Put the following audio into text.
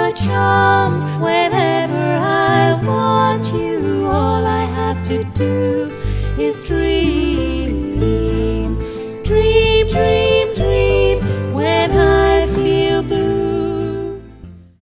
by chance. Whenever I want you, all I have to do is dream.